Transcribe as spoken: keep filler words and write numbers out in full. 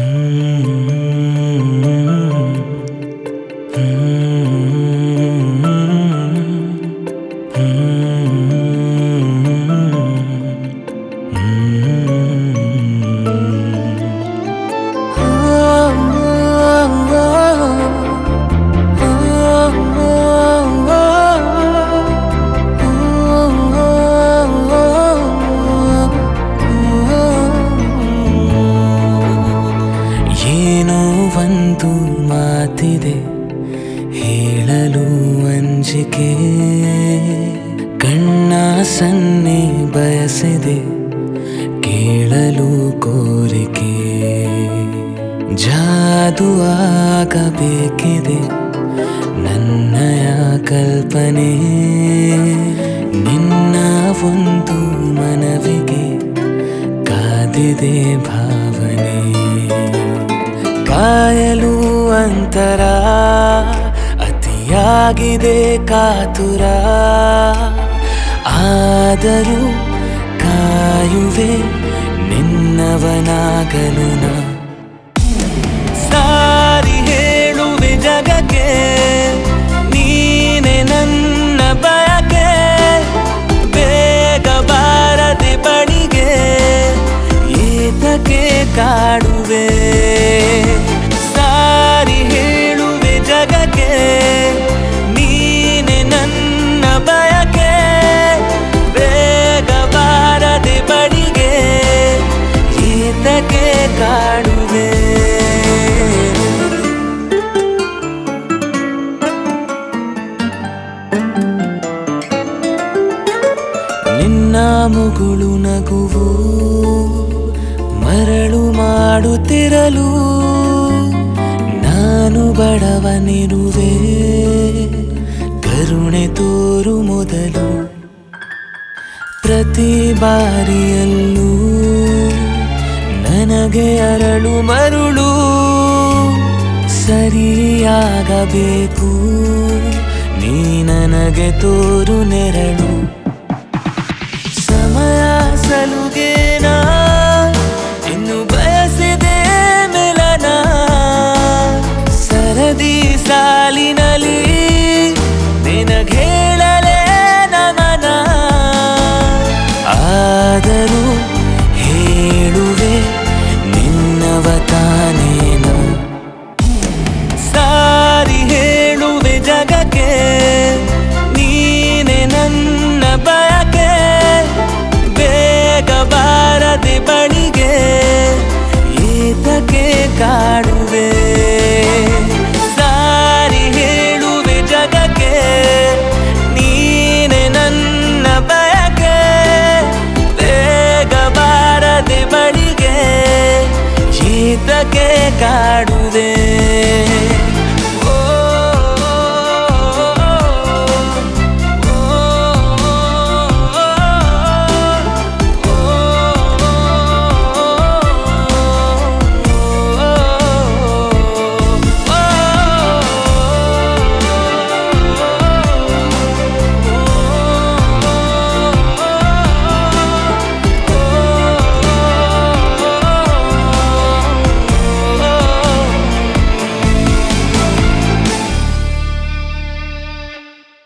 ಒಂದು ಮಾತಿದೆ ಹೇಳಲು ಅಂಜಿಕೆ, ಕಣ್ಣ ಸನ್ನೆ ಬಯಸಿದೆ ಕೇಳಲು ಕೋರಿಕೆ. ಜಾದು ಆಗಬೇಕಿದೆ ನನ್ನಯ ಕಲ್ಪನೆ, ನಿನ್ನ ಒಂದು ಮನವಿಗೆ ಕಾದಿದೆ ಭಾವನೆ. ಕಾಯಲು ಅಂತರ ಅತಿಯಾಗಿದೆ ಕಾತುರ, ಆದರೂ ಕಾಯುವೆ ನಿನ್ನವನಾಗಲು ನಾ. ಸಾರಿ ಹೇಳುವೆ ಜಗಕ್ಕೆ ನೀನೆ ನನ್ನ ಬಯಕೆ, ಬೇಗ ಬಾರದೆ ಬಳಿಗೆ ಏತಕ್ಕೆ ಕಾಡುವೆ. ಸಾರಿ ಹೇಳುವೆ ಜಗಕ್ಕೆ ನೀನೆ ನನ್ನ ಬಯಕೆ, ಬೇಗ ಬಾರದೆ ಬಳಿಗೆ ಏತಕ್ಕೆ ಕಾಡುವೆ. ನಿನ್ನ ಮುಗುಳು ನಗುವು ಮರಳು ಮಾಡುತ್ತಿರಲು, ನಾನು ಬಡವನಿರುವೆ ಕರುಣೆ ತೋರು ಮೊದಲು. ಪ್ರತಿ ಬಾರಿಯಲ್ಲೂ ನನಗೆ ಅರಳು ಮರುಳು, ಸರಿಯಾಗಬೇಕು ನೀ ನನಗೆ ತೋರು ನೆರಳು. ಸಮಯ ಸಲುಗೇನ ಇನ್ನು ಬಯಸಿದೆ ಮಿಲನ, ಸರದಿ ಸಾಲಿನಲ್ಲಿ ನಿನಗೇಳಲೇ ನಮನ. ಆದರೂ ಹೇಳುವೆ ನಿನ್ನವ ತಾನೇನ. ಸಾರಿ ಹೇಳುವೆ ಜಗಕ್ಕೆ ನೀನೆ ನನ್ನ ಬಯಕೆ, ಬೇಗ ಬಾರದೆ ಬಳಿಗೆ ಏತಕ್ಕೆ ಕಾಡುವೆ. ಸಾರಿ ಹೇಳುವೆ ಜಗಕ್ಕೆ ನೀನೆ ನನ್ನ ಬಯಕೆ, ಬೇಗ ಬಾರದೆ ಬಳಿಗೆ ಏತಕ್ಕೆ ಕಾಡುವೆ.